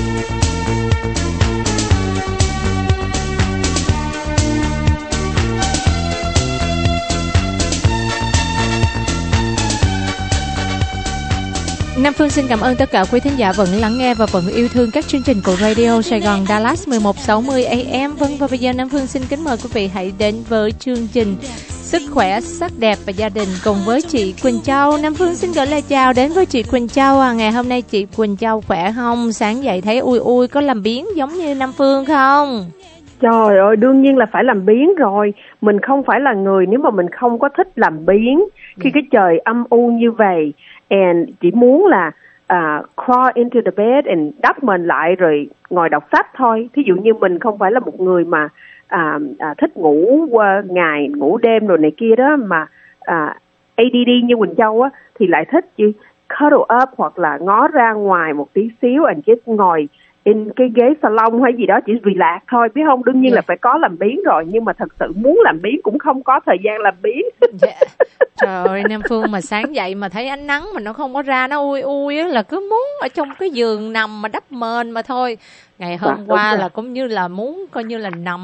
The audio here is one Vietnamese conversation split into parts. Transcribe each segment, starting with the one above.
Nam Phương xin cảm ơn tất cả quý thính giả vẫn lắng nghe và vẫn yêu thương các chương trình của Radio Sài Gòn Dallas 1160 AM. Vâng, và bây giờ Nam Phương xin kính mời quý vị hãy đến với chương trình Sức khỏe, sắc đẹp và gia đình cùng với chị Quỳnh Châu. Nam Phương xin gửi lời chào đến với chị Quỳnh Châu. Ngày hôm nay chị Quỳnh Châu khỏe không? Sáng dậy thấy ui có làm biếng giống như Nam Phương không? Trời ơi, đương nhiên là phải làm biếng rồi. Mình không phải là người nếu mà mình không có thích làm biếng khi cái trời âm u như vậy. And chỉ muốn là crawl into the bed and đắp mình lại rồi ngồi đọc sách thôi. Thí dụ như mình không phải là một người mà thích ngủ ngày, ngủ đêm rồi này kia đó, mà ADD như Quỳnh Châu á, thì lại thích chứ cuddle up hoặc là ngó ra ngoài một tí xíu and just ngồi in cái ghế salon hay gì đó chỉ relax thôi, biết không? Đương nhiên là phải có làm biếng rồi, nhưng mà thật sự muốn làm biếng cũng không có thời gian làm biếng. Trời ơi, Nam Phương mà sáng dậy mà thấy ánh nắng mà nó không có ra, nó ui á, là cứ muốn ở trong cái giường nằm mà đắp mền mà thôi. Ngày hôm qua là cũng như là muốn coi như là nằm,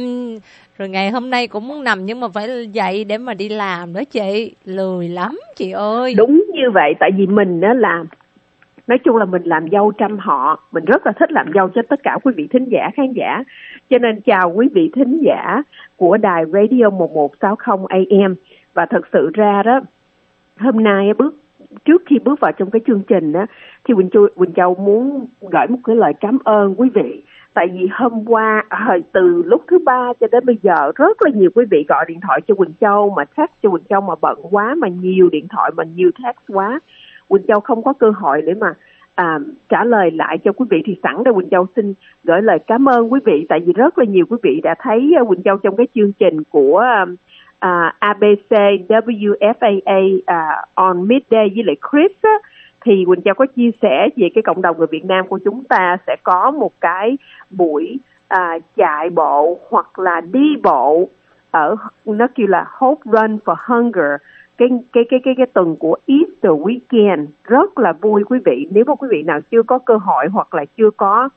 rồi ngày hôm nay cũng muốn nằm nhưng mà phải dậy để mà đi làm nữa chị, lười lắm chị ơi. Đúng như vậy, tại vì mình á làm, nói chung là mình làm dâu trăm họ, mình rất là thích làm dâu cho tất cả quý vị thính giả, khán giả. Cho nên chào quý vị thính giả của đài Radio 1160 AM. Và thật sự ra đó, hôm nay trước khi bước vào trong cái chương trình á, thì Quỳnh Châu muốn gửi một cái lời cảm ơn quý vị. Tại vì hôm qua, từ lúc thứ 3 cho đến bây giờ, rất là nhiều quý vị gọi điện thoại cho Quỳnh Châu, mà text cho Quỳnh Châu mà bận quá, mà nhiều điện thoại mà nhiều text quá. Quỳnh Châu không có cơ hội để mà trả lời lại cho quý vị, thì sẵn đây Quỳnh Châu xin gửi lời cảm ơn quý vị. Tại vì rất là nhiều quý vị đã thấy Quỳnh Châu trong cái chương trình của ABC WFAA on Midday với lại Chris á, thì Quỳnh Châu có chia sẻ về cái cộng đồng người Việt Nam của chúng ta sẽ có một cái buổi chạy bộ hoặc là đi bộ ở, nó kêu là Hope Run for Hunger, cái tuần của Easter weekend, rất là vui quý vị. Nếu mà quý vị nào chưa có cơ hội hoặc là chưa có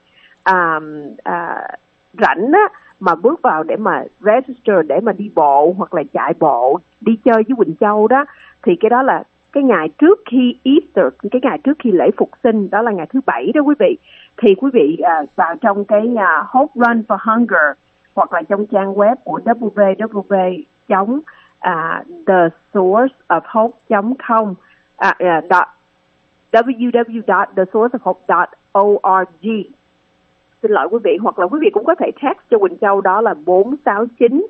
rảnh á, mà bước vào để mà register để mà đi bộ hoặc là chạy bộ, đi chơi với Quỳnh Châu đó, thì cái đó là cái ngày trước khi Easter, cái ngày trước khi lễ Phục sinh, đó là ngày thứ 7 đó quý vị. Thì quý vị vào trong cái Hope Run for Hunger hoặc là trong trang web của thesourceofhope.com, www.thesourceofhope.org. Xin lỗi quý vị, hoặc là quý vị cũng có thể text cho Quỳnh Châu, đó là 469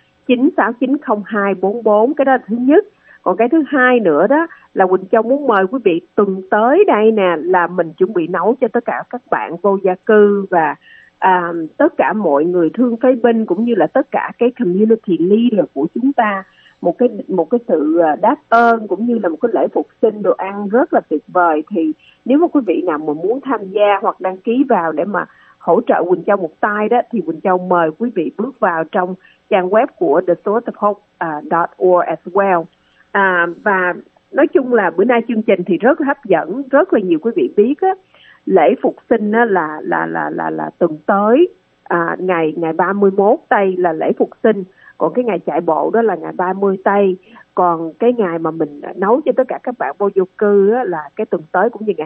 9690244. Cái đó là thứ nhất. Còn cái thứ hai nữa đó là Quỳnh Châu muốn mời quý vị tuần tới đây nè, là mình chuẩn bị nấu cho tất cả các bạn vô gia cư và tất cả mọi người thương phế binh, cũng như là tất cả cái community leader của chúng ta một cái sự đáp ơn, cũng như là một cái lễ phục sinh đồ ăn rất là tuyệt vời. Thì nếu mà quý vị nào mà muốn tham gia hoặc đăng ký vào để mà hỗ trợ Quỳnh Châu một tay đó, thì Quỳnh Châu mời quý vị bước vào trong trang web của thesourceofhope.org as well. Và nói chung là bữa nay chương trình thì rất là hấp dẫn, rất là nhiều quý vị biết á, lễ phục sinh á là tuần tới, ngày 31 Tây là lễ phục sinh, còn cái ngày chạy bộ đó là ngày 30 Tây, còn cái ngày mà mình nấu cho tất cả các bạn vô gia cư á, là cái tuần tới cũng như ngày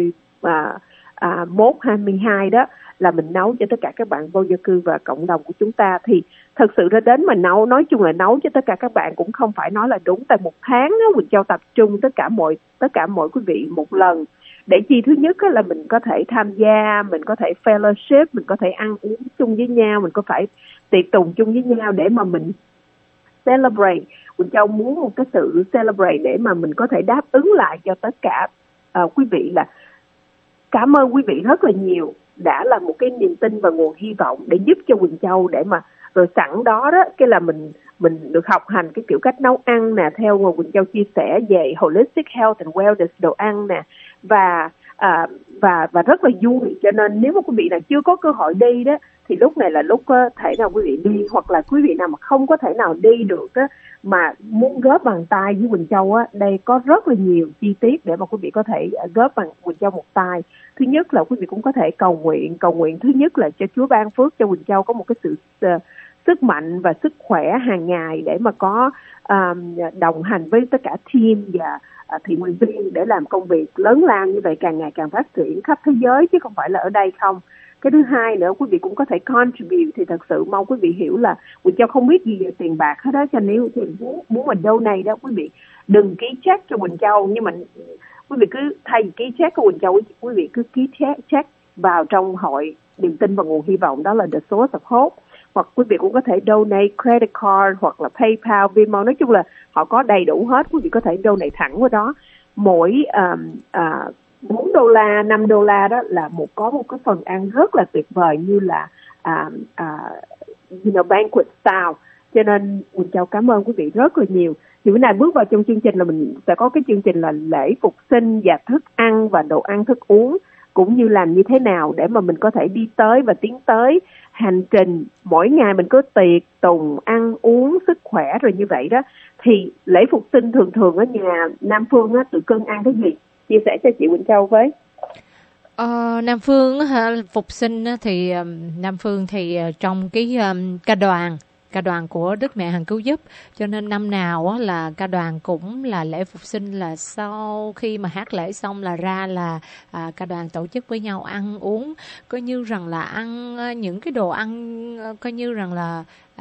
21, 22 đó, là mình nấu cho tất cả các bạn vô gia cư và cộng đồng của chúng ta. Thì thật sự ra đến mà nấu, nói chung là nấu cho tất cả các bạn cũng không phải nói là đúng, tại một tháng á, Quỳnh Châu tập trung tất cả mọi quý vị một lần, để chi thứ nhất á, là mình có thể tham gia, mình có thể fellowship, mình có thể ăn uống chung với nhau, mình có phải tiệc tùng chung với nhau để mà mình celebrate. Quỳnh Châu muốn một cái sự celebrate để mà mình có thể đáp ứng lại cho tất cả quý vị, là cảm ơn quý vị rất là nhiều, đã là một cái niềm tin và nguồn hy vọng để giúp cho Quỳnh Châu, để mà rồi sẵn đó đó, cái là mình được học hành cái kiểu cách nấu ăn nè, theo mà Quỳnh Châu chia sẻ về holistic health and wellness đồ ăn nè, và rất là vui. Cho nên nếu mà quý vị nào chưa có cơ hội đi đó, thì lúc này là lúc thể nào quý vị đi, hoặc là quý vị nào mà không có thể nào đi được đó, mà muốn góp bằng tay với Quỳnh Châu á, đây có rất là nhiều chi tiết để mà quý vị có thể góp bằng Quỳnh Châu một tay. Thứ nhất là quý vị cũng có thể cầu nguyện thứ nhất là cho Chúa ban phước cho Quỳnh Châu có một cái sự sức mạnh và sức khỏe hàng ngày để mà có đồng hành với tất cả team và thiện nguyện viên để làm công việc lớn lao như vậy, càng ngày càng phát triển khắp thế giới chứ không phải là ở đây không. Cái thứ hai nữa, quý vị cũng có thể contribute, thì thật sự mong quý vị hiểu là Quỳnh Châu không biết gì về tiền bạc hết đó, cho nếu thì muốn mình donate đó, quý vị đừng ký check cho Quỳnh Châu, nhưng mà quý vị cứ thay vì ký check của Quỳnh Châu, quý vị cứ ký check vào trong hội niềm tin và nguồn hy vọng, đó là The Source of Hope. Hoặc quý vị cũng có thể donate credit card hoặc là PayPal, Venmo, nói chung là họ có đầy đủ hết, quý vị có thể donate thẳng vào đó. Mỗi $4, $5 đó là có một cái phần ăn rất là tuyệt vời như là banquet style. Cho nên Quỳnh Châu cảm ơn quý vị rất là nhiều. Thì bữa nay bước vào trong chương trình là mình sẽ có cái chương trình là lễ phục sinh và thức ăn và đồ ăn thức uống, cũng như làm như thế nào để mà mình có thể đi tới và tiến tới hành trình mỗi ngày mình có tiệc tùng ăn uống sức khỏe rồi như vậy đó. Thì lễ phục sinh thường ở nhà Nam Phương á, tự cưng ăn cái gì? Chia sẻ cho chị Quỳnh Châu với. Nam Phương phục sinh thì Nam Phương thì trong cái ca đoàn của Đức Mẹ Hằng Cứu Giúp, cho nên năm nào là ca đoàn cũng là lễ phục sinh, là sau khi mà hát lễ xong là ra là ca đoàn tổ chức với nhau ăn uống, coi như rằng là ăn những cái đồ ăn coi như rằng là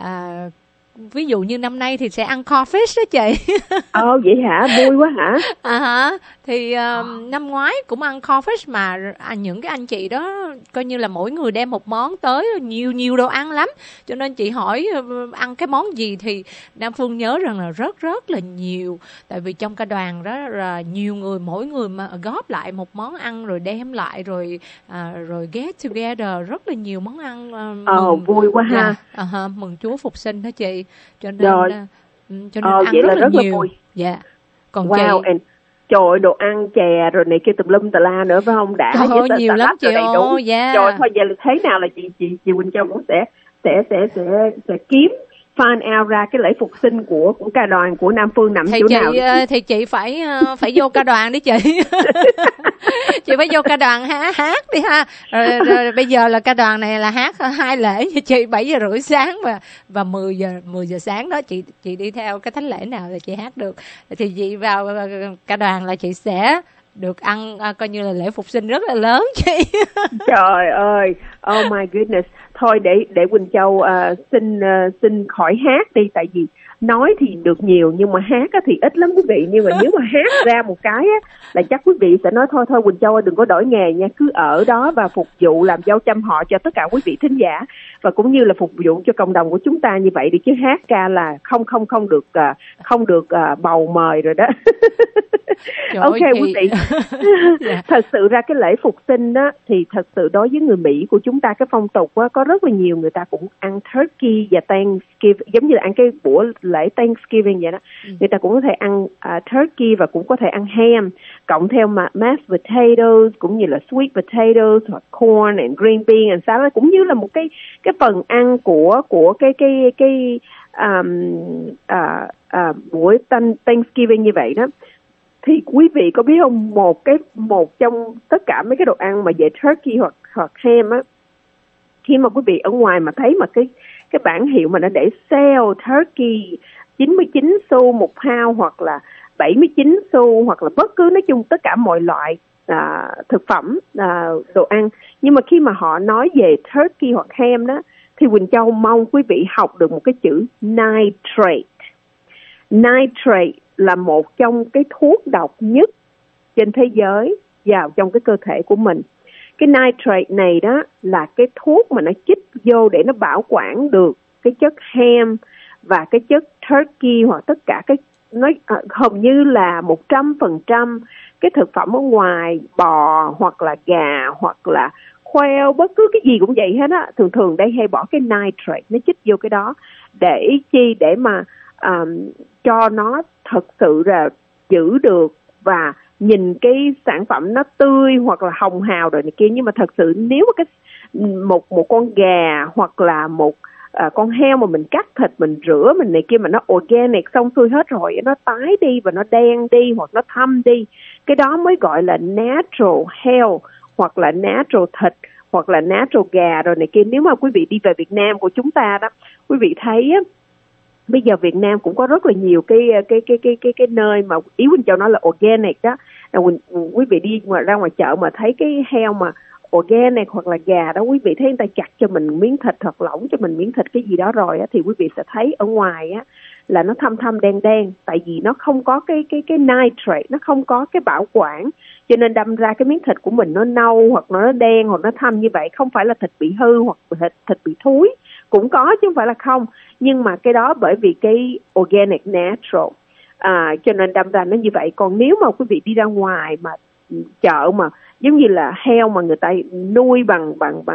ví dụ như năm nay thì sẽ ăn crawfish đó chị. Vậy hả? Vui quá hả? Thì năm ngoái cũng ăn crawfish mà những cái anh chị đó coi như là mỗi người đem một món tới, nhiều đồ ăn lắm. Cho nên chị hỏi ăn cái món gì thì Nam Phương nhớ rằng là rất là nhiều. Tại vì trong ca đoàn đó là nhiều người, mỗi người mà góp lại một món ăn rồi đem lại rồi get together rất là nhiều món ăn. Vui quá ha. Mừng Chúa phục sinh đó chị. Cho nên ăn vậy rất là nhiều. Vui. Dạ. Còn wow, chị trời ơi, đồ ăn chè rồi này kia tùm lum tà la nữa phải không? Đã nhiều lắm chị ơi. Trời, thôi vậy là thế nào là chị Quỳnh Châu cũng sẽ kiếm find out ra cái lễ phục sinh của ca đoàn của Nam Phương nằm chỗ nào. Thì chị phải vô ca đoàn đi chị. Chị phải vô ca đoàn hát đi ha. Rồi bây giờ là ca đoàn này là hát 2 lễ cho chị, 7:30 sáng và 10 giờ sáng đó chị đi theo cái thánh lễ nào là chị hát được. Thì chị vào ca đoàn là chị sẽ được ăn coi như là lễ phục sinh rất là lớn chị. Trời ơi, oh my goodness. Thôi để Quỳnh Châu xin khỏi hát đi, tại vì nói thì được nhiều nhưng mà hát thì ít lắm quý vị. Nhưng mà nếu mà hát ra một cái là chắc quý vị sẽ nói thôi Quỳnh Châu ơi, đừng có đổi nghề nha, cứ ở đó và phục vụ làm dâu trăm họ cho tất cả quý vị thính giả, và cũng như là phục vụ cho cộng đồng của chúng ta như vậy đi, chứ hát ca là không được bầu mời rồi đó. Ok quý vị. Thật sự ra cái lễ phục sinh đó thì thật sự đối với người Mỹ của chúng ta, cái phong tục có rất là nhiều người ta cũng ăn turkey và Thanksgiving, giống như là ăn cái bữa lễ Thanksgiving vậy đó. Người ta cũng có thể ăn turkey và cũng có thể ăn ham, cộng theo mashed potatoes cũng như là sweet potatoes hoặc corn and green bean and salad, cũng như là một cái phần ăn của cái buổi Thanksgiving như vậy đó. Thì quý vị có biết không, một trong tất cả mấy cái đồ ăn mà về turkey hoặc ham á, khi mà quý vị ở ngoài mà thấy mà cái bảng hiệu mà nó để sale turkey 99 xu một pound hoặc là 79 xu hoặc là bất cứ, nói chung tất cả mọi loại thực phẩm, đồ ăn, nhưng mà khi mà họ nói về turkey hoặc ham đó thì Quỳnh Châu mong quý vị học được một cái chữ nitrate. Nitrate là một trong cái thuốc độc nhất trên thế giới vào trong cái cơ thể của mình. Cái nitrate này đó là cái thuốc mà nó chích vô để nó bảo quản được cái chất ham và cái chất turkey hoặc tất cả hầu như là 100% cái thực phẩm ở ngoài, bò hoặc là gà hoặc là khoeo, bất cứ cái gì cũng vậy hết á. Thường đây hay bỏ cái nitrate, nó chích vô cái đó để chi, để mà cho nó thật sự là giữ được và nhìn cái sản phẩm nó tươi hoặc là hồng hào rồi này kia. Nhưng mà thật sự nếu mà một con gà hoặc là một con heo mà mình cắt thịt, mình rửa, mình này kia mà nó organic xong xuôi hết rồi, nó tái đi và nó đen đi hoặc nó thâm đi, cái đó mới gọi là natural heo hoặc là natural thịt hoặc là natural gà rồi này kia. Nếu mà quý vị đi về Việt Nam của chúng ta đó, quý vị thấy á, bây giờ Việt Nam cũng có rất là nhiều cái nơi mà Ý Quỳnh Châu nói là organic đó. Quý vị đi ra ngoài chợ mà thấy cái heo mà organic hoặc là gà đó, quý vị thấy người ta chặt cho mình miếng thịt hoặc lỏng cho mình miếng thịt cái gì đó rồi á, thì quý vị sẽ thấy ở ngoài á là nó thâm thâm đen đen, tại vì nó không có cái nitrate, nó không có cái bảo quản, cho nên đâm ra cái miếng thịt của mình nó nâu hoặc nó đen hoặc nó thâm như vậy. Không phải là thịt bị hư hoặc thịt bị thúi, cũng có chứ không phải là không, nhưng mà cái đó bởi vì cái organic natural, cho nên đâm ra nó như vậy. Còn nếu mà quý vị đi ra ngoài mà chợ mà giống như là heo mà người ta nuôi bằng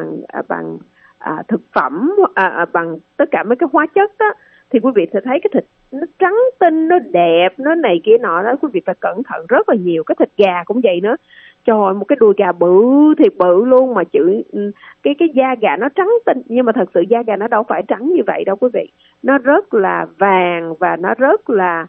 thực phẩm, bằng tất cả mấy cái hóa chất đó, thì quý vị sẽ thấy cái thịt nó trắng tinh, nó đẹp, nó này kia nọ đó. Quý vị phải cẩn thận rất là nhiều. Cái thịt gà cũng vậy nữa. Trời ơi, một cái đùi gà bự thiệt bự luôn mà cái da gà nó trắng tinh, nhưng mà thật sự da gà nó đâu phải trắng như vậy đâu quý vị. Nó rất là vàng và nó rất là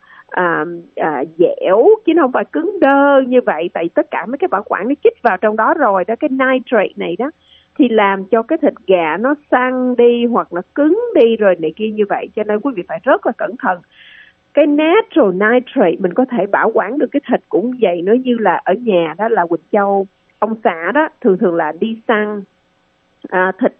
dẻo chứ nó không phải cứng đơ như vậy, tại tất cả mấy cái bảo quản nó chích vào trong đó rồi đó. Cái nitrate này đó thì làm cho cái thịt gà nó săn đi hoặc là cứng đi rồi này kia như vậy, cho nên quý vị phải rất là cẩn thận. Cái natural nitrate mình có thể bảo quản được cái thịt cũng vậy nữa. Như là ở nhà đó là Quỳnh Châu ông xã đó thường là đi săn thịt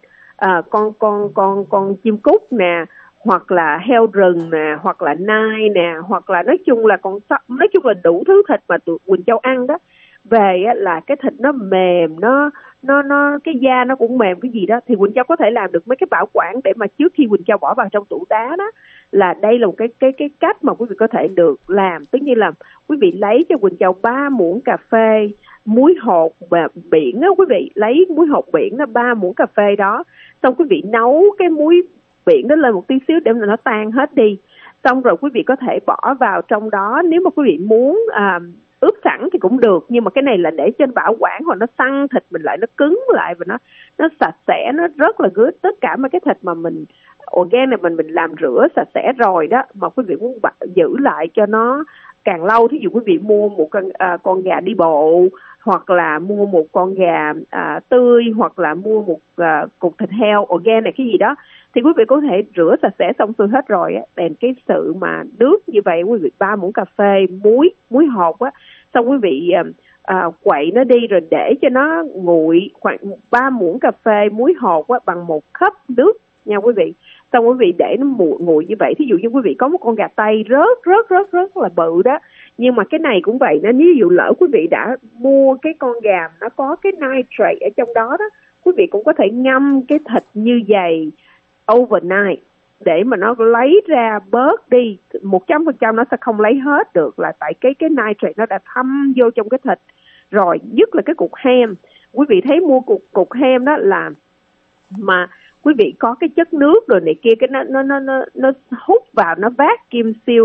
con chim cút nè, hoặc là heo rừng nè, hoặc là nai nè, hoặc là nói chung là đủ thứ thịt mà tụi Quỳnh Châu ăn đó. Về á, là cái thịt nó mềm, nó cái da nó cũng mềm cái gì đó, thì Quỳnh Châu có thể làm được mấy cái bảo quản để mà trước khi Quỳnh Châu bỏ vào trong tủ đá đó, là đây là một cái cách mà quý vị có thể được làm. Tức như là quý vị lấy cho Quỳnh Châu 3 muỗng cà phê muối hột biển á, quý vị lấy muối hột biển đó 3 muỗng cà phê đó, xong quý vị nấu cái muối biển đó lên một tí xíu để mà nó tan hết đi, xong rồi quý vị có thể bỏ vào trong đó. Nếu mà quý vị muốn ướp sẵn thì cũng được, nhưng mà cái này là để trên bảo quản hoặc nó săn thịt mình lại, nó cứng lại và nó sạch sẽ, nó rất là good. Tất cả mấy cái thịt mà mình organic mình làm rửa sạch sẽ rồi đó, mà quý vị muốn giữ lại cho nó càng lâu, thí dụ quý vị mua một con gà đi bộ, hoặc là mua một con gà tươi, hoặc là mua một cục thịt heo organic cái gì đó, thì quý vị có thể rửa sạch sẽ xong xuôi hết rồi á. Đèn cái sự mà nước như vậy, quý vị 3 muỗng cà phê muối hột á, xong quý vị quậy nó đi rồi để cho nó nguội, khoảng 3 muỗng cà phê muối hột á bằng 1 cup nước nha quý vị. Xong quý vị để nó nguội như vậy. Thí dụ như quý vị có một con gà tây rất là bự đó, nhưng mà cái này cũng vậy đó, nếu dụ lỡ quý vị đã mua cái con gà nó có cái nitrate ở trong đó đó, quý vị cũng có thể ngâm cái thịt như vậy overnight để mà nó lấy ra bớt đi. 100% nó sẽ không lấy hết được, là tại cái nitrate nó đã thâm vô trong cái thịt rồi. Nhất là cái cục hem, quý vị thấy mua cục hem đó là mà quý vị có cái chất nước rồi này kia, cái nó hút vào, nó vacuum seal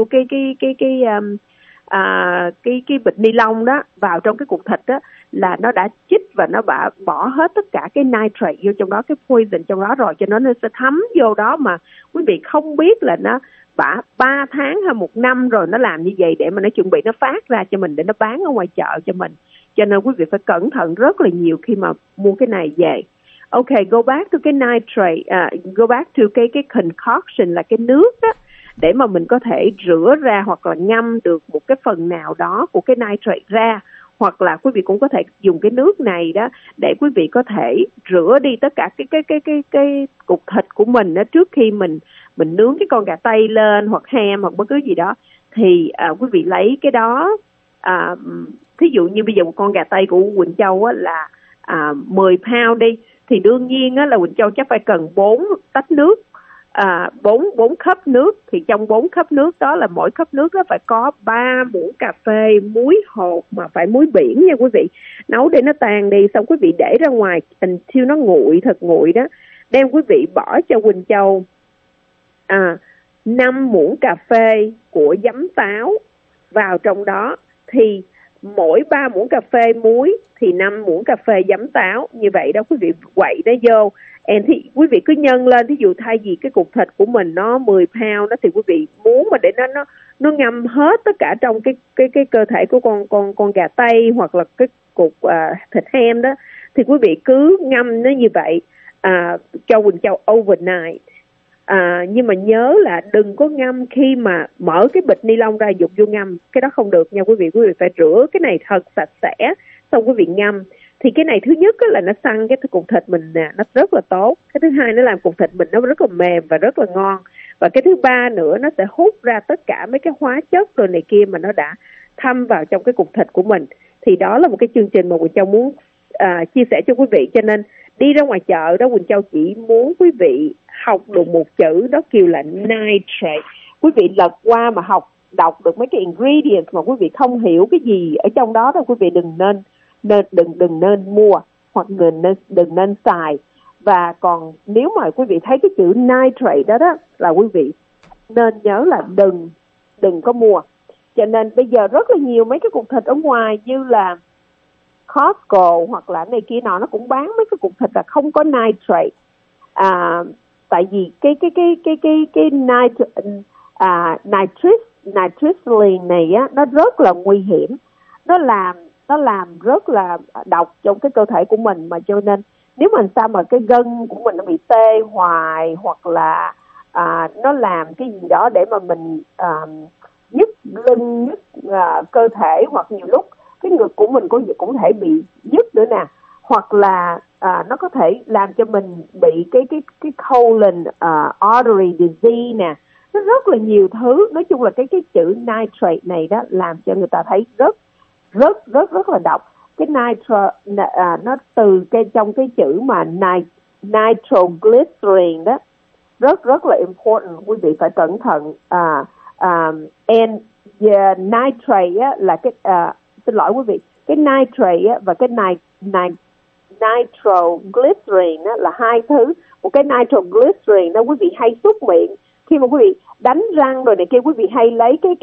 cái bịch ni lông đó vào trong cái cục thịt đó, là nó đã chích và nó bỏ hết tất cả cái nitrate vô trong đó, cái poison trong đó rồi, cho nó sẽ thấm vô đó mà quý vị không biết là nó 3 tháng hay 1 năm rồi nó làm như vậy để mà nó chuẩn bị nó phát ra cho mình để nó bán ở ngoài chợ cho mình. Cho nên quý vị phải cẩn thận rất là nhiều khi mà mua cái này về. Okay, go back to cái nitrate, go back to cái concoction là cái nước đó, để mà mình có thể rửa ra hoặc là ngâm được một cái phần nào đó của cái nitrate ra, hoặc là quý vị cũng có thể dùng cái nước này đó để quý vị có thể rửa đi tất cả cái cục thịt của mình đó trước khi mình nướng cái con gà tây lên hoặc ham hoặc bất cứ gì đó. Thì quý vị lấy cái đó, thí dụ như bây giờ một con gà tây của Quỳnh Châu á là 10 pound đi, thì đương nhiên á là Quỳnh Châu chắc phải cần 4 tách nước, 4 cup nước. Thì trong 4 cup nước đó là mỗi cup nước đó phải có 3 muỗng cà phê muối hột, mà phải muối biển nha quý vị. Nấu để nó tan đi, xong quý vị để ra ngoài until nó nguội, thật nguội đó. Đem quý vị bỏ cho Quỳnh Châu 5 muỗng cà phê của giấm táo vào trong đó. Thì mỗi 3 muỗng cà phê muối thì 5 muỗng cà phê giấm táo. Như vậy đó quý vị, quậy nó vô. Thì quý vị cứ nhân lên, ví dụ thay vì cái cục thịt của mình nó 10 pound đó, thì quý vị muốn mà để nó ngâm hết tất cả trong cái cơ thể của con gà tây hoặc là cái cục thịt ham đó, thì quý vị cứ ngâm nó như vậy cho Quỳnh Châu overnight. Nhưng mà nhớ là đừng có ngâm khi mà mở cái bịch ni lông ra dục vô ngâm, cái đó không được nha quý vị. Quý vị phải rửa cái này thật sạch sẽ xong quý vị ngâm. Thì cái này thứ nhất là nó săn cái cục thịt mình nè, nó rất là tốt. Cái thứ hai nó làm cục thịt mình nó rất là mềm và rất là ngon. Và cái thứ ba nữa, nó sẽ hút ra tất cả mấy cái hóa chất rồi này kia mà nó đã thâm vào trong cái cục thịt của mình. Thì đó là một cái chương trình mà Quỳnh Châu muốn chia sẻ cho quý vị. Cho nên đi ra ngoài chợ đó, Quỳnh Châu chỉ muốn quý vị học được một chữ, đó kêu là nitrate. Quý vị lật qua mà đọc được mấy cái ingredients mà quý vị không hiểu cái gì ở trong đó quý vị đừng nên mua hoặc đừng nên xài. Và còn nếu mà quý vị thấy cái chữ nitrate đó là quý vị nên nhớ là đừng có mua. Cho nên bây giờ rất là nhiều mấy cái cục thịt ở ngoài như là Costco hoặc là này kia nó cũng bán mấy cái cục thịt là không có nitrate. Tại vì cái nitroglycerin này á, nó rất là nguy hiểm. Nó làm rất là độc trong cái cơ thể của mình, mà cho nên nếu mà sao mà cái gân của mình nó bị tê hoài hoặc là nó làm cái gì đó để mà mình nhức lưng, nhức cơ thể, hoặc nhiều lúc cái ngực của mình cũng thể bị nhức nữa nè, hoặc là nó có thể làm cho mình bị cái colon artery disease nè. Nó rất là nhiều thứ. Nói chung là cái chữ nitrate này đó làm cho người ta thấy rất là độc. Cái nó từ trong cái chữ mà nitroglycerin đó, rất là important. Quý vị phải cẩn thận. And nitrate á, là cái xin lỗi quý vị, cái nitrate á, và cái nitroglycerin á, là hai thứ. Một cái nitroglycerin đó quý vị hay súc miệng khi mà quý vị đánh răng rồi này kia, quý vị hay lấy cái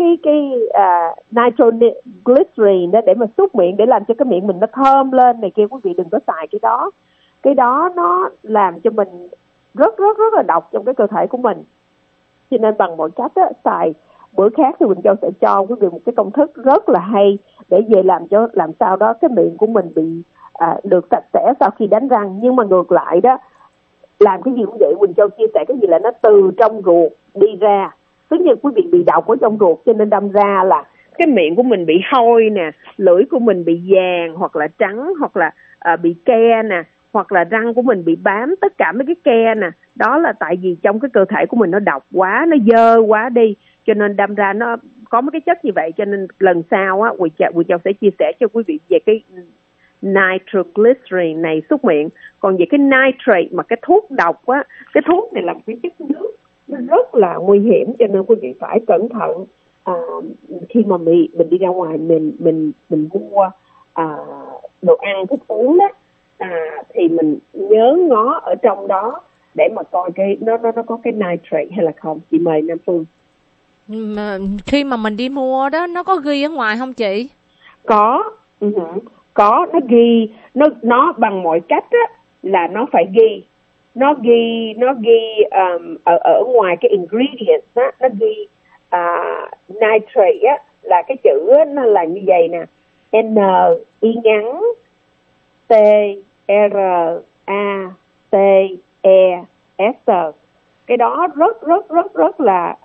nitroglycerin đó để mà súc miệng để làm cho cái miệng mình nó thơm lên này kia. Quý vị đừng có xài cái đó nó làm cho mình rất là độc trong cái cơ thể của mình. Cho nên bằng mọi cách á, xài bữa khác thì Quỳnh Châu sẽ cho quý vị một cái công thức rất là hay để về làm sao đó cái miệng của mình bị được sạch sẽ sau khi đánh răng. Nhưng mà ngược lại đó, làm cái gì cũng vậy, Quỳnh Châu chia sẻ cái gì là nó từ trong ruột đi ra. Tất nhiên quý vị bị độc ở trong ruột cho nên đâm ra là cái miệng của mình bị hôi nè, lưỡi của mình bị vàng hoặc là trắng, hoặc là bị ke nè, hoặc là răng của mình bị bám tất cả mấy cái ke nè. Đó là tại vì trong cái cơ thể của mình nó độc quá, nó dơ quá đi, cho nên đâm ra nó có mấy cái chất như vậy. Cho nên lần sau á, Quỳnh Châu sẽ chia sẻ cho quý vị về cái nitroglycerin này xúc miệng. Còn về cái nitrate mà cái thuốc độc á, cái thuốc này là một cái chất nước, nó rất là nguy hiểm, cho nên quý vị phải cẩn thận khi mà mình đi ra ngoài mình mua đồ ăn thức uống đó, thì mình nhớ ngó ở trong đó để mà coi cái nó có cái nitrate hay là không. Chị mời Nam Phương. Khi mà mình đi mua đó, nó có ghi ở ngoài không chị? Có, nó ghi, nó bằng mọi cách á, là nó phải ghi. Nó ghi ở ngoài cái ingredients á, nó ghi nitrate á, là cái chữ á, nó là như vậy nè, N y ngắn T R A T E S. Cái đó rất là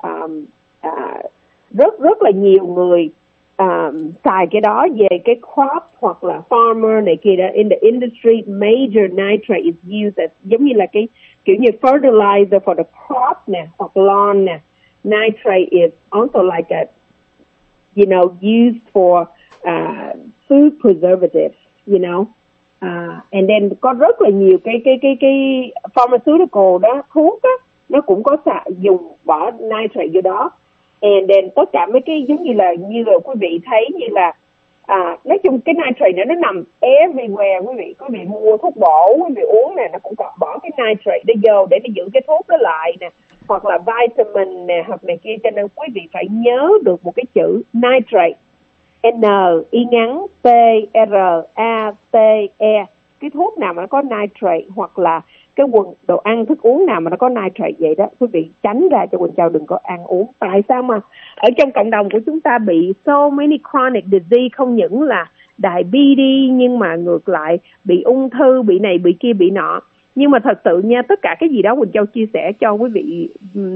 rất là nhiều người xài cái đó về cái crop hoặc là farmer này kia đó. In the industry, major nitrate is used as, giống như là cái kiểu như fertilizer for the crop nè, hoặc lawn nè. Nitrate is also like a, used for food preservatives, and then có rất là nhiều cái pharmaceutical đó, thuốc á, nó cũng có dùng bỏ nitrate vô đó. And then tất cả mấy cái giống như là quý vị thấy như là nói chung cái nitrate này nó nằm everywhere. Quý vị mua thuốc bổ, quý vị uống nè, nó cũng có bỏ cái nitrate đó vô để nó giữ cái thuốc đó lại nè, hoặc là vitamin nè, hoặc này kia. Cho nên quý vị phải nhớ được một cái chữ nitrate. N Y ngắn P R A T E. Cái thuốc nào mà nó có nitrate hoặc là cái đồ ăn thức uống nào mà nó có nitrate vậy đó, quý vị tránh ra cho Quỳnh Châu đừng có ăn uống. Tại sao mà ở trong cộng đồng của chúng ta bị so many chronic disease, không những là diabetes nhưng mà ngược lại bị ung thư, bị này bị kia bị nọ. Nhưng mà thật sự nha, tất cả cái gì đó Quỳnh Châu chia sẻ cho quý vị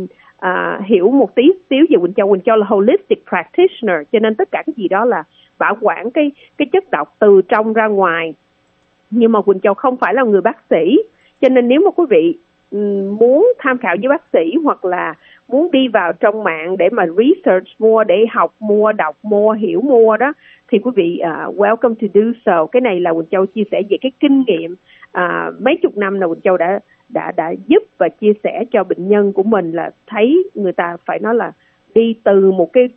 hiểu một tí xíu về Quỳnh Châu. Quỳnh Châu là holistic practitioner, cho nên tất cả cái gì đó là bảo quản cái chất độc từ trong ra ngoài. Nhưng mà Quỳnh Châu không phải là người bác sĩ, cho nên nếu mà quý vị muốn tham khảo với bác sĩ hoặc là muốn đi vào trong mạng để mà research mua, để học mua, đọc mua, hiểu mua đó, thì quý vị welcome to do so. Cái này là Quỳnh Châu chia sẻ về cái kinh nghiệm mấy chục năm là Quỳnh Châu đã giúp và chia sẻ cho bệnh nhân của mình, là thấy người ta phải nói là đi từ một cái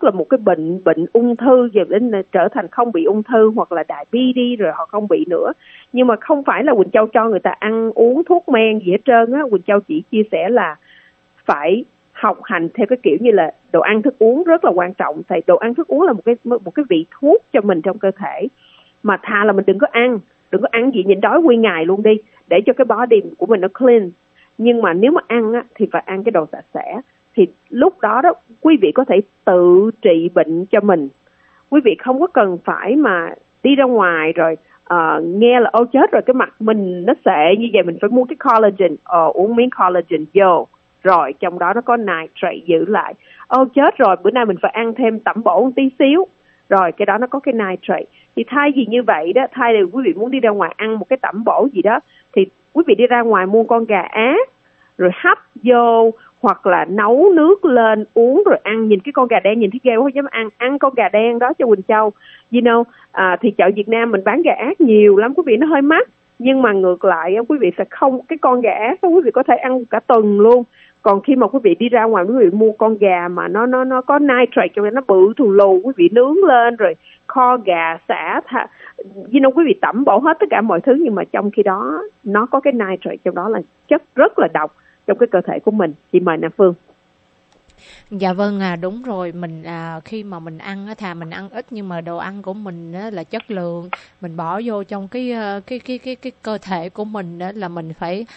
bệnh ung thư rồi đến trở thành không bị ung thư hoặc là diabetes rồi họ không bị nữa. Nhưng mà không phải là Quỳnh Châu cho người ta ăn uống thuốc men gì hết trơn á. Quỳnh Châu chỉ chia sẻ là phải học hành theo cái kiểu như là đồ ăn thức uống rất là quan trọng. Tại đồ ăn thức uống là một cái vị thuốc cho mình trong cơ thể, mà thà là mình đừng có ăn gì nhịn đói nguyên ngày luôn đi, để cho cái body của mình nó clean. Nhưng mà nếu mà ăn á thì phải ăn cái đồ sạch sẽ. Thì lúc đó quý vị có thể tự trị bệnh cho mình. Quý vị không có cần phải mà đi ra ngoài rồi nghe là chết rồi cái mặt mình nó sệ như vậy, mình phải mua cái collagen, uống miếng collagen vô, rồi trong đó nó có nitrate giữ lại. Chết rồi bữa nay mình phải ăn thêm tẩm bổ một tí xíu, rồi cái đó nó có cái nitrate. Thì thay vì như vậy đó, thay vì quý vị muốn đi ra ngoài ăn một cái tẩm bổ gì đó, thì quý vị đi ra ngoài mua con gà ác rồi hấp vô, hoặc là nấu nước lên uống rồi ăn. Nhìn cái con gà đen nhìn thấy ghê quá, không dám ăn con gà đen đó cho Quỳnh Châu. Thì chợ Việt Nam mình bán gà ác nhiều lắm quý vị, nó hơi mắc, nhưng mà ngược lại quý vị sẽ không, cái con gà ác đó quý vị có thể ăn cả tuần luôn. Còn khi mà quý vị đi ra ngoài quý vị mua con gà mà nó có nitrate cho nên nó bự thù lù, quý vị nướng lên rồi kho gà xả quý vị tẩm bổ hết tất cả mọi thứ, nhưng mà trong khi đó nó có cái nitrate trong đó là chất rất là độc trong cái cơ thể của mình. Chị mời Nam Phương. Dạ vâng, đúng rồi. Mình khi mà mình ăn thà mình ăn ít nhưng mà đồ ăn của mình là chất lượng, mình bỏ vô trong cái cơ thể của mình là mình phải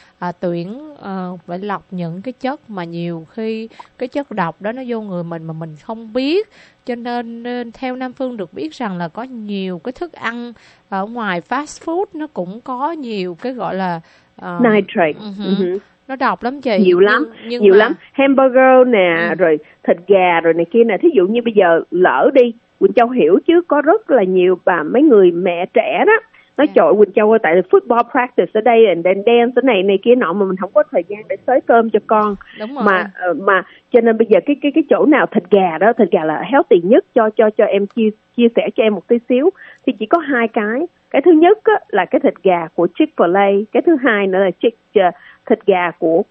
phải lọc những cái chất mà nhiều khi cái chất độc đó nó vô người mình mà mình không biết. Cho nên theo Nam Phương được biết rằng là có nhiều cái thức ăn ở ngoài fast food nó cũng có nhiều cái gọi là nitrate. Nó độc lắm chị. Nhiều lắm. Hamburger nè, rồi thịt gà rồi này kia nè. Thí dụ như bây giờ lỡ đi, Quỳnh Châu hiểu chứ có rất là nhiều mấy người mẹ trẻ đó nói trời ơi Quỳnh Châu ơi, tại football practice ở đây and then dance này kia nọ mà mình không có thời gian để xới cơm cho con. Đúng rồi. Mà cho nên bây giờ cái chỗ nào thịt gà là healthy nhất, cho em chia sẻ cho em một tí xíu. Thì chỉ có hai cái thứ nhất á, là cái thịt gà của Chick-fil-A, cái thứ hai nữa là thịt gà của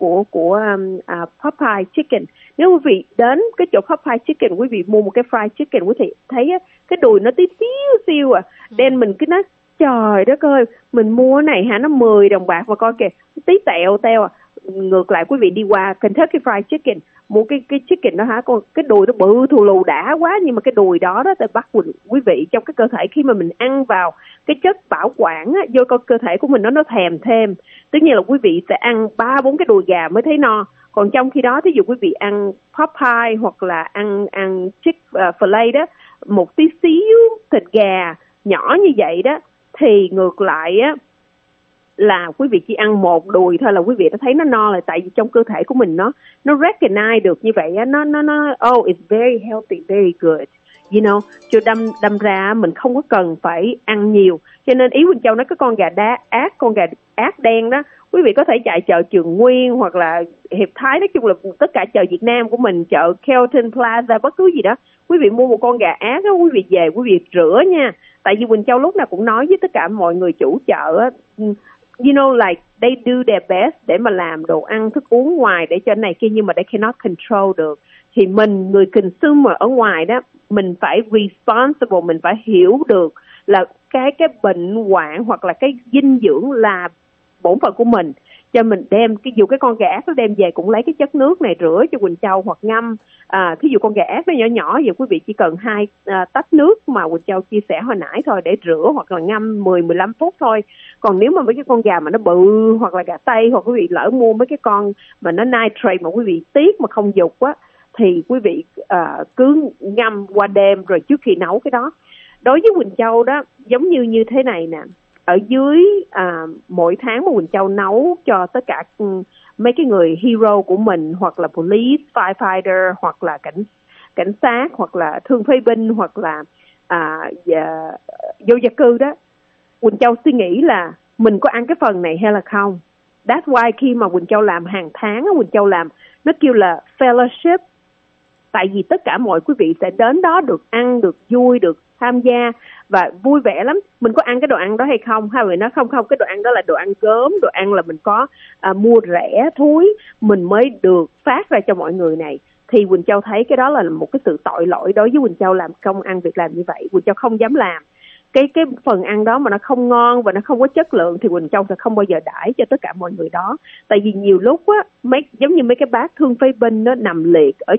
Popeye Chicken. Nếu quý vị đến cái chỗ Popeye Chicken, quý vị mua một cái fried chicken, quý vị thấy cái đùi nó tí xíu đen, mình cứ nói trời đất ơi, mình mua này hả, nó 10 đồng bạc mà coi kìa, tí teo. Ngược lại quý vị đi qua Kentucky Fried Chicken, mua cái chicken đó hả, con cái đùi nó bự thù lù đã quá, nhưng mà cái đùi đó sẽ bắt quý vị trong cái cơ thể, khi mà mình ăn vào cái chất bảo quản vô cơ thể của mình nó thèm thêm. Tất nhiên là quý vị sẽ ăn 3-4 cái đùi gà mới thấy no. Còn trong khi đó thí dụ quý vị ăn Popeye hoặc là ăn Chick-fil-A đó, một tí xíu thịt gà nhỏ như vậy đó, thì ngược lại á là quý vị chỉ ăn một đùi thôi là quý vị đã thấy nó no rồi, tại vì trong cơ thể của mình nó recognize được như vậy á, nó it's very healthy, very good, cho đâm ra mình không có cần phải ăn nhiều. Cho nên ý Quỳnh Châu nói cái con gà ác đen đó, quý vị có thể chạy chợ Trường Nguyên hoặc là Hiệp Thái, nói chung là tất cả chợ Việt Nam của mình, chợ Kelton Plaza, bất cứ gì đó, quý vị mua một con gà ác đó, quý vị về quý vị rửa nha. Tại vì Quỳnh Châu lúc nào cũng nói với tất cả mọi người chủ chợ, like they do their best để mà làm đồ ăn thức uống ngoài để cho này kia, nhưng mà they cannot control được. Thì mình, người consumer ở ngoài đó, mình phải responsible, mình phải hiểu được là cái bệnh hoạn hoặc là cái dinh dưỡng là bổn phận của mình. cho mình đem dù cái con gà ác nó đem về cũng lấy cái chất nước này rửa cho Quỳnh Châu hoặc ngâm. Thí dụ con gà ác nó nhỏ nhỏ vậy quý vị chỉ cần 2 tách nước mà Quỳnh Châu chia sẻ hồi nãy thôi để rửa hoặc là ngâm 10-15 phút thôi. Còn nếu mà mấy cái con gà mà nó bự hoặc là gà Tây, hoặc quý vị lỡ mua mấy cái con mà nó nitrate mà quý vị tiếc mà không dục á, thì quý vị cứ ngâm qua đêm rồi trước khi nấu cái đó. Đối với Quỳnh Châu đó giống như thế này nè, ở dưới mỗi tháng mà Quỳnh Châu nấu cho tất cả mấy cái người hero của mình, hoặc là police, firefighter, hoặc là cảnh sát, hoặc là thương phế binh, hoặc là vô gia cư đó, Quỳnh Châu suy nghĩ là mình có ăn cái phần này hay là không. That's why khi mà Quỳnh Châu làm hàng tháng, Quỳnh Châu làm nó kêu là fellowship. Tại vì tất cả mọi quý vị sẽ đến đó được ăn, được vui, được tham gia và vui vẻ lắm. Mình có ăn cái đồ ăn đó hay không? Hai người nói không, cái đồ ăn đó là đồ ăn gớm, đồ ăn là mình có mua rẻ thúi, mình mới được phát ra cho mọi người này. Thì Quỳnh Châu thấy cái đó là một cái sự tội lỗi đối với Quỳnh Châu làm công ăn việc làm như vậy. Quỳnh Châu không dám làm. Cái phần ăn đó mà nó không ngon và nó không có chất lượng thì Quỳnh Châu sẽ không bao giờ đãi cho tất cả mọi người đó. Tại vì nhiều lúc á, giống như mấy cái bác thương phế binh nó nằm liệt ở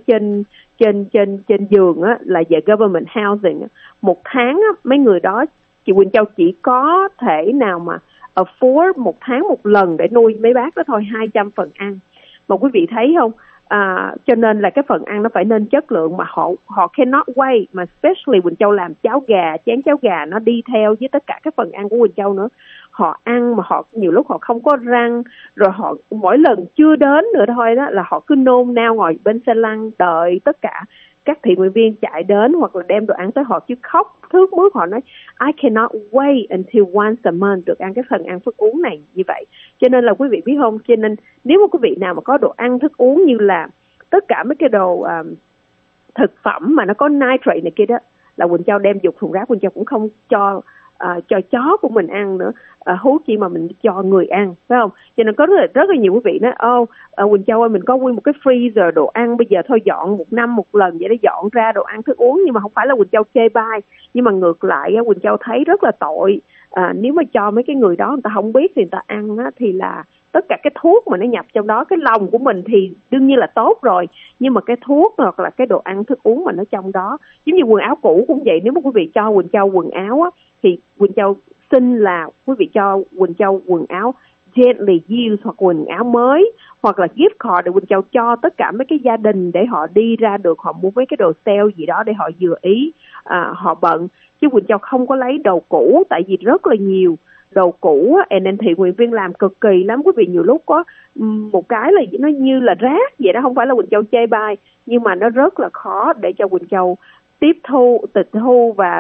trên giường á, là về government housing á. Một tháng á, mấy người đó chị Quỳnh Châu chỉ có thể nào mà afford một tháng một lần để nuôi mấy bác đó thôi, 200 phần ăn. Mà quý vị thấy không? Cho nên là cái phần ăn nó phải nên chất lượng, mà họ cannot wait. Mà especially Quỳnh Châu làm cháo gà, chén cháo gà nó đi theo với tất cả các phần ăn của Quỳnh Châu nữa. Họ ăn mà họ nhiều lúc họ không có răng, rồi họ mỗi lần chưa đến nữa thôi đó là họ cứ nôn nao ngồi bên xe lăn đợi tất cả các thiện nguyện viên chạy đến hoặc là đem đồ ăn tới họ, chứ khóc thước mướt. Họ nói I cannot wait until once a month được ăn cái phần ăn thức uống này như vậy. Cho nên là quý vị biết không, cho nên nếu mà quý vị nào mà có đồ ăn thức uống như là tất cả mấy cái đồ thực phẩm mà nó có nitrate này kia đó, là Quỳnh Châu đem dục thùng rác. Quỳnh Châu cũng không cho chó của mình ăn nữa, huống chi mà mình cho người ăn, phải không? Cho nên có rất là nhiều quý vị nói Quỳnh Châu ơi, mình có nguyên một cái freezer đồ ăn, bây giờ thôi dọn một năm một lần vậy, để dọn ra đồ ăn thức uống. Nhưng mà không phải là Quỳnh Châu chê bai, nhưng mà ngược lại Quỳnh Châu thấy rất là tội. Nếu mà cho mấy cái người đó người ta không biết thì người ta ăn á, thì là tất cả cái thuốc mà nó nhập trong đó. Cái lòng của mình thì đương nhiên là tốt rồi, nhưng mà cái thuốc hoặc là cái đồ ăn thức uống mà nó trong đó, giống như quần áo cũ cũng vậy. Nếu mà quý vị cho Quỳnh Châu quần áo á, thì Quỳnh Châu xin là quý vị cho Quỳnh Châu quần áo gently used hoặc quần áo mới, hoặc là gift card để Quỳnh Châu cho tất cả mấy cái gia đình để họ đi ra được, họ mua mấy cái đồ sale gì đó để họ vừa ý họ bận. Chứ Quỳnh Châu không có lấy đồ cũ, tại vì rất là nhiều đồ cũ nên thiện nguyện viên làm cực kỳ lắm. Quý vị nhiều lúc có một cái là nó như là rác vậy đó, không phải là Quỳnh Châu chê bai, nhưng mà nó rất là khó để cho Quỳnh Châu tịch thu và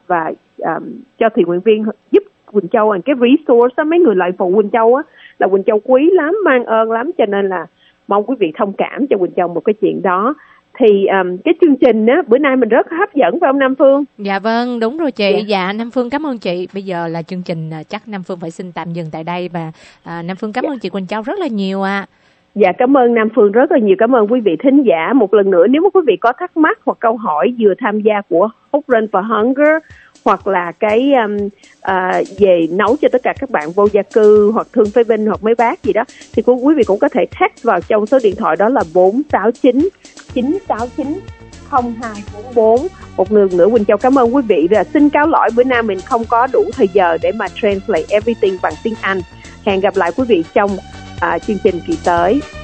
cho thiện nguyện viên giúp Quỳnh Châu cái resource đó, mấy người lại phụ Quỳnh Châu á, là Quỳnh Châu quý lắm, mang ơn lắm. Cho nên là mong quý vị thông cảm cho Quỳnh Châu một cái chuyện đó. Thì cái chương trình á, bữa nay mình rất hấp dẫn phải không Nam Phương? Dạ vâng, đúng rồi chị. Dạ Nam Phương cảm ơn chị. Bây giờ là chương trình chắc Nam Phương phải xin tạm dừng tại đây. Và Nam Phương cảm ơn chị Quỳnh Châu rất là nhiều ạ. Dạ cảm ơn Nam Phương rất là nhiều. Cảm ơn quý vị thính giả. Một lần nữa, nếu mà quý vị có thắc mắc hoặc câu hỏi vừa tham gia của Hope Run for Hunger, hoặc là cái về nấu cho tất cả các bạn vô gia cư hoặc thương phế binh hoặc mấy bác gì đó, thì quý vị cũng có thể text vào trong số điện thoại đó là 469 969 0244. Một lần nữa Quỳnh Châu cảm ơn quý vị. Và xin cáo lỗi bữa nay mình không có đủ thời giờ để mà translate everything bằng tiếng Anh. Hẹn gặp lại quý vị trong chương trình kỳ tới.